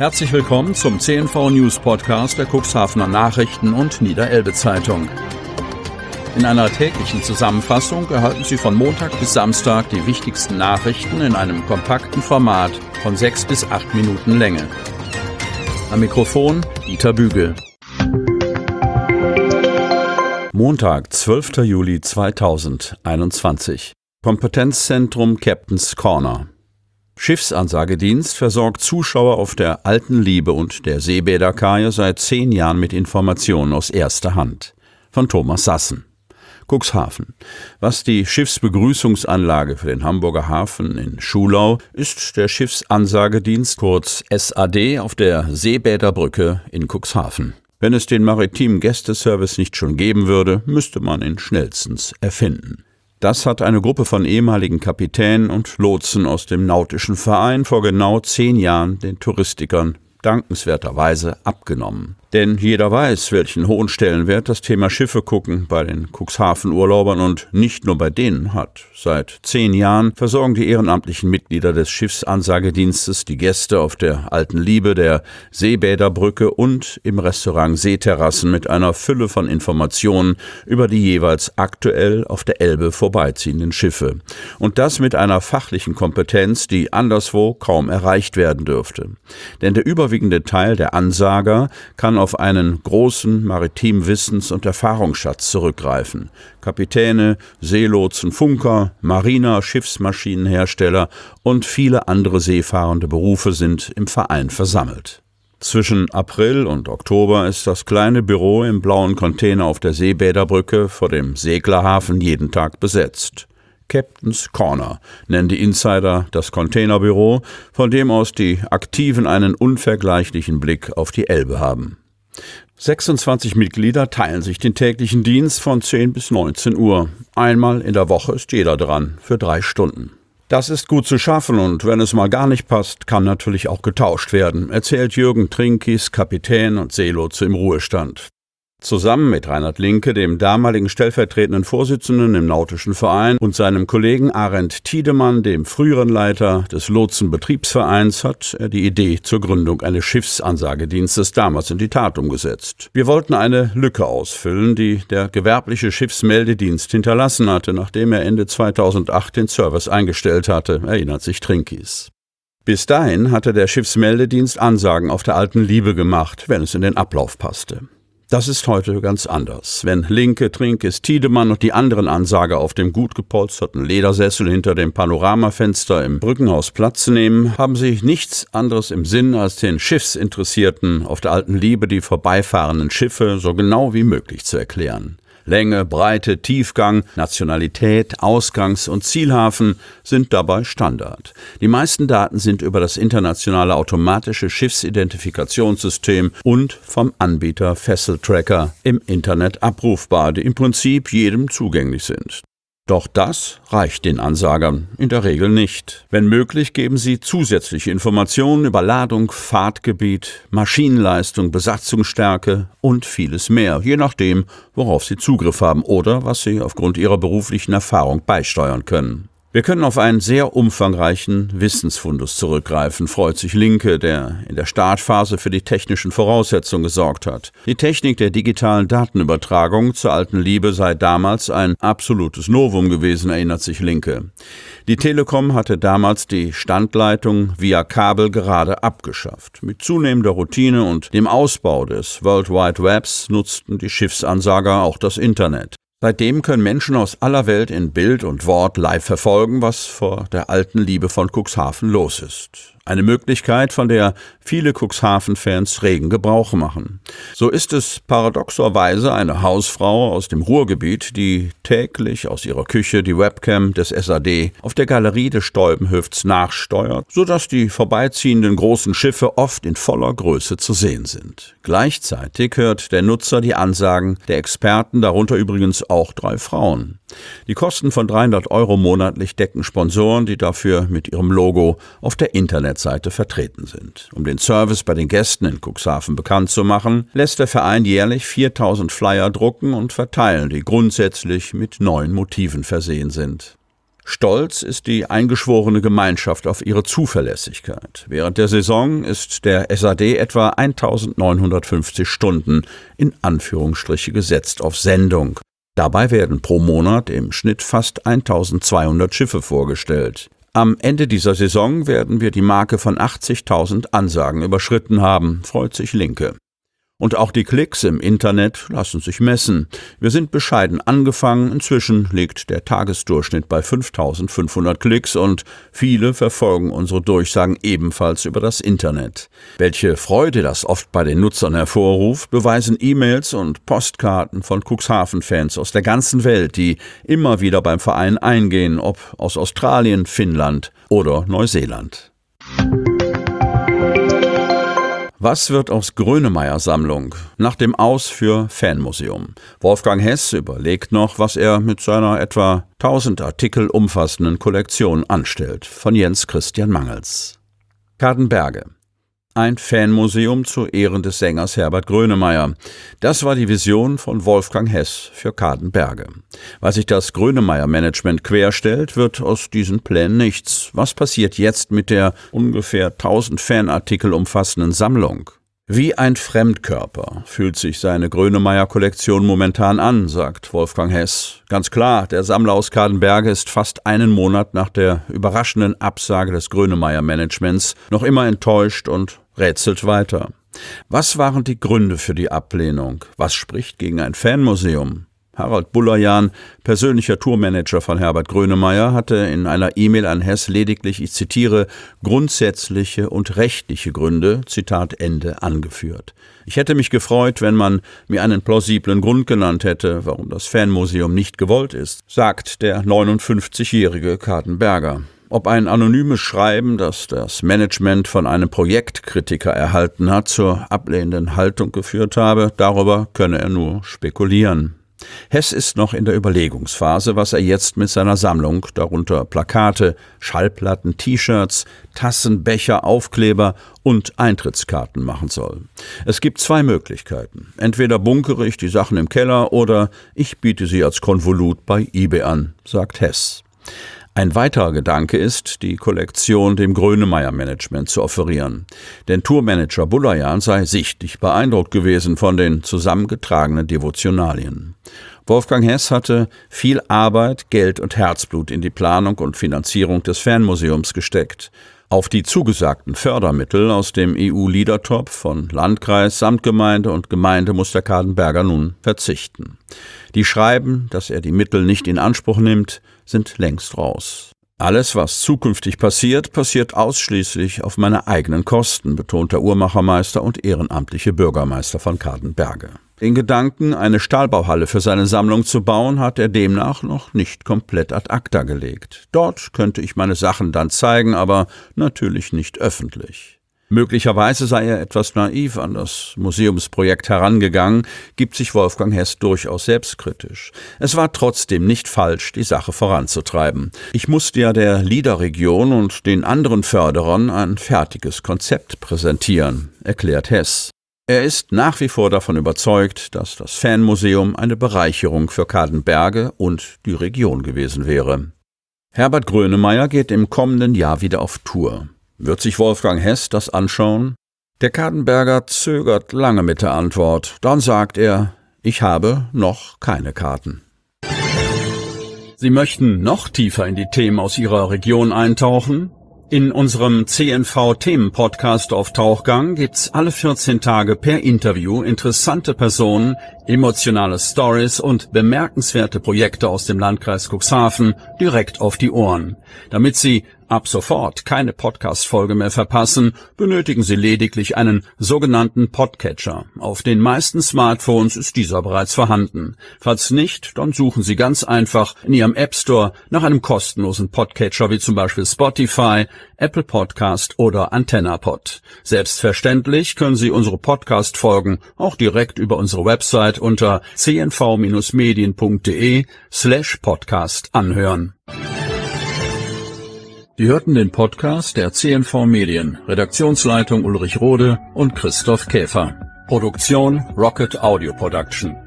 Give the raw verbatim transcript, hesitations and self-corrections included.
Herzlich willkommen zum C N V News Podcast der Cuxhavener Nachrichten und Niederelbe Zeitung. In einer täglichen Zusammenfassung erhalten Sie von Montag bis Samstag die wichtigsten Nachrichten in einem kompakten Format von sechs bis acht Minuten Länge. Am Mikrofon Dieter Bügel. Montag, zwölfter Juli zweitausendeinundzwanzig. Kompetenzzentrum Captain's Corner. Schiffsansagedienst versorgt Zuschauer auf der Alten Liebe und der Seebäderkaje seit zehn Jahren mit Informationen aus erster Hand. Von Thomas Sassen. Cuxhaven. Was die Schiffsbegrüßungsanlage für den Hamburger Hafen in Schulau ist der Schiffsansagedienst, kurz S A D, auf der Seebäderbrücke in Cuxhaven. Wenn es den maritimen Gästeservice nicht schon geben würde, müsste man ihn schnellstens erfinden. Das hat eine Gruppe von ehemaligen Kapitänen und Lotsen aus dem Nautischen Verein vor genau zehn Jahren den Touristikern dankenswerterweise abgenommen. Denn jeder weiß, welchen hohen Stellenwert das Thema Schiffe gucken bei den Cuxhaven-Urlaubern und nicht nur bei denen hat. Seit zehn Jahren versorgen die ehrenamtlichen Mitglieder des Schiffsansagedienstes die Gäste auf der Alten Liebe, der Seebäderbrücke und im Restaurant Seeterrassen mit einer Fülle von Informationen über die jeweils aktuell auf der Elbe vorbeiziehenden Schiffe. Und das mit einer fachlichen Kompetenz, die anderswo kaum erreicht werden dürfte. Denn der überwiegende Teil der Ansager kann auf einen großen maritimen Wissens- und Erfahrungsschatz zurückgreifen. Kapitäne, Seelotsen, Funker, Mariner, Schiffsmaschinenhersteller und viele andere seefahrende Berufe sind im Verein versammelt. Zwischen April und Oktober ist das kleine Büro im blauen Container auf der Seebäderbrücke vor dem Seglerhafen jeden Tag besetzt. Captain's Corner nennen die Insider das Containerbüro, von dem aus die Aktiven einen unvergleichlichen Blick auf die Elbe haben. sechsundzwanzig Mitglieder teilen sich den täglichen Dienst von zehn bis neunzehn Uhr. Einmal in der Woche ist jeder dran, für drei Stunden. Das ist gut zu schaffen und wenn es mal gar nicht passt, kann natürlich auch getauscht werden, erzählt Jürgen Trinkis, Kapitän und Seelotse im Ruhestand. Zusammen mit Reinhard Linke, dem damaligen stellvertretenden Vorsitzenden im Nautischen Verein, und seinem Kollegen Arend Tiedemann, dem früheren Leiter des Lotsenbetriebsvereins, hat er die Idee zur Gründung eines Schiffsansagedienstes damals in die Tat umgesetzt. Wir wollten eine Lücke ausfüllen, die der gewerbliche Schiffsmeldedienst hinterlassen hatte, nachdem er Ende zweitausendacht den Service eingestellt hatte, erinnert sich Trinkis. Bis dahin hatte der Schiffsmeldedienst Ansagen auf der Alten Liebe gemacht, wenn es in den Ablauf passte. Das ist heute ganz anders. Wenn Linke, Trinkis, Tiedemann und die anderen Ansager auf dem gut gepolsterten Ledersessel hinter dem Panoramafenster im Brückenhaus Platz nehmen, haben sie nichts anderes im Sinn, als den Schiffsinteressierten auf der Alten Liebe die vorbeifahrenden Schiffe so genau wie möglich zu erklären. Länge, Breite, Tiefgang, Nationalität, Ausgangs- und Zielhafen sind dabei Standard. Die meisten Daten sind über das internationale automatische Schiffsidentifikationssystem und vom Anbieter Vessel Tracker im Internet abrufbar, die im Prinzip jedem zugänglich sind. Doch das reicht den Ansagern in der Regel nicht. Wenn möglich, geben sie zusätzliche Informationen über Ladung, Fahrtgebiet, Maschinenleistung, Besatzungsstärke und vieles mehr, je nachdem, worauf sie Zugriff haben oder was sie aufgrund ihrer beruflichen Erfahrung beisteuern können. Wir können auf einen sehr umfangreichen Wissensfundus zurückgreifen, freut sich Linke, der in der Startphase für die technischen Voraussetzungen gesorgt hat. Die Technik der digitalen Datenübertragung zur Alten Liebe sei damals ein absolutes Novum gewesen, erinnert sich Linke. Die Telekom hatte damals die Standleitung via Kabel gerade abgeschafft. Mit zunehmender Routine und dem Ausbau des World Wide Webs nutzten die Schiffsansager auch das Internet. Seitdem können Menschen aus aller Welt in Bild und Wort live verfolgen, was vor der Alten Liebe von Cuxhaven los ist. Eine Möglichkeit, von der viele Cuxhaven-Fans regen Gebrauch machen. So ist es paradoxerweise eine Hausfrau aus dem Ruhrgebiet, die täglich aus ihrer Küche die Webcam des S A D auf der Galerie des Stolbenhöfts nachsteuert, sodass die vorbeiziehenden großen Schiffe oft in voller Größe zu sehen sind. Gleichzeitig hört der Nutzer die Ansagen der Experten, darunter übrigens auch drei Frauen. Die Kosten von dreihundert Euro monatlich decken Sponsoren, die dafür mit ihrem Logo auf der Internetseite vertreten sind. Um den Service bei den Gästen in Cuxhaven bekannt zu machen, lässt der Verein jährlich viertausend Flyer drucken und verteilen, die grundsätzlich mit neuen Motiven versehen sind. Stolz ist die eingeschworene Gemeinschaft auf ihre Zuverlässigkeit. Während der Saison ist der S A D etwa eintausendneunhundertfünfzig Stunden in Anführungsstriche gesetzt auf Sendung. Dabei werden pro Monat im Schnitt fast eintausendzweihundert Schiffe vorgestellt. Am Ende dieser Saison werden wir die Marke von achtzigtausend Ansagen überschritten haben, freut sich Linke. Und auch die Klicks im Internet lassen sich messen. Wir sind bescheiden angefangen, inzwischen liegt der Tagesdurchschnitt bei fünftausendfünfhundert Klicks und viele verfolgen unsere Durchsagen ebenfalls über das Internet. Welche Freude das oft bei den Nutzern hervorruft, beweisen E-Mails und Postkarten von Cuxhaven-Fans aus der ganzen Welt, die immer wieder beim Verein eingehen, ob aus Australien, Finnland oder Neuseeland. Was wird aus Grönemeyer-Sammlung nach dem Aus für Fanmuseum? Wolfgang Hess überlegt noch, was er mit seiner etwa tausend Artikel umfassenden Kollektion anstellt. Von Jens Christian Mangels. Kadenberge. Ein Fanmuseum zu Ehren des Sängers Herbert Grönemeyer. Das war die Vision von Wolfgang Hess für Kadenberge. Weil sich das Grönemeyer-Management querstellt, wird aus diesen Plänen nichts. Was passiert jetzt mit der ungefähr tausend Fanartikel umfassenden Sammlung? Wie ein Fremdkörper fühlt sich seine Grönemeyer-Kollektion momentan an, sagt Wolfgang Hess. Ganz klar, der Sammler aus Kadenberge ist fast einen Monat nach der überraschenden Absage des Grönemeyer-Managements noch immer enttäuscht und rätselt weiter. Was waren die Gründe für die Ablehnung? Was spricht gegen ein Fanmuseum? Harald Bullerjahn, persönlicher Tourmanager von Herbert Grönemeyer, hatte in einer E-Mail an Hess lediglich, ich zitiere, grundsätzliche und rechtliche Gründe, Zitat Ende, angeführt. Ich hätte mich gefreut, wenn man mir einen plausiblen Grund genannt hätte, warum das Fanmuseum nicht gewollt ist, sagt der neunundfünfzigjährige Kadenberger. Ob ein anonymes Schreiben, das das Management von einem Projektkritiker erhalten hat, zur ablehnenden Haltung geführt habe, darüber könne er nur spekulieren. Hess ist noch in der Überlegungsphase, was er jetzt mit seiner Sammlung, darunter Plakate, Schallplatten, T-Shirts, Tassen, Becher, Aufkleber und Eintrittskarten machen soll. Es gibt zwei Möglichkeiten. Entweder bunkere ich die Sachen im Keller oder ich biete sie als Konvolut bei eBay an, sagt Hess. Ein weiterer Gedanke ist, die Kollektion dem Grönemeyer-Management zu offerieren. Denn Tourmanager Bullerjahn sei sichtlich beeindruckt gewesen von den zusammengetragenen Devotionalien. Wolfgang Hess hatte viel Arbeit, Geld und Herzblut in die Planung und Finanzierung des Fanmuseums gesteckt. Auf die zugesagten Fördermittel aus dem E U-Liedertopf von Landkreis, Samtgemeinde und Gemeinde muss der Kadenberger nun verzichten. Die schreiben, dass er die Mittel nicht in Anspruch nimmt, sind längst raus. Alles, was zukünftig passiert, passiert ausschließlich auf meine eigenen Kosten, betont der Uhrmachermeister und ehrenamtliche Bürgermeister von Kadenberge. Den Gedanken, eine Stahlbauhalle für seine Sammlung zu bauen, hat er demnach noch nicht komplett ad acta gelegt. Dort könnte ich meine Sachen dann zeigen, aber natürlich nicht öffentlich. Möglicherweise sei er etwas naiv an das Museumsprojekt herangegangen, gibt sich Wolfgang Hess durchaus selbstkritisch. Es war trotzdem nicht falsch, die Sache voranzutreiben. Ich musste ja der Liederregion und den anderen Förderern ein fertiges Konzept präsentieren, erklärt Hess. Er ist nach wie vor davon überzeugt, dass das Fanmuseum eine Bereicherung für Kadenberge und die Region gewesen wäre. Herbert Grönemeyer geht im kommenden Jahr wieder auf Tour. Wird sich Wolfgang Hess das anschauen? Der Kadenberger zögert lange mit der Antwort. Dann sagt er, ich habe noch keine Karten. Sie möchten noch tiefer in die Themen aus Ihrer Region eintauchen? In unserem C N V-Themen-Podcast auf Tauchgang gibt's alle vierzehn Tage per Interview interessante Personen, emotionale Stories und bemerkenswerte Projekte aus dem Landkreis Cuxhaven direkt auf die Ohren. Damit Sie ab sofort keine Podcast-Folge mehr verpassen, benötigen Sie lediglich einen sogenannten Podcatcher. Auf den meisten Smartphones ist dieser bereits vorhanden. Falls nicht, dann suchen Sie ganz einfach in Ihrem App Store nach einem kostenlosen Podcatcher wie zum Beispiel Spotify, Apple Podcast oder AntennaPod. Selbstverständlich können Sie unsere Podcast-Folgen auch direkt über unsere Website unter c n v Bindestrich medien punkt d e slash podcast anhören. Sie hörten den Podcast der C N V Medien, Redaktionsleitung Ulrich Rode und Christoph Käfer. Produktion Rocket Audio Production.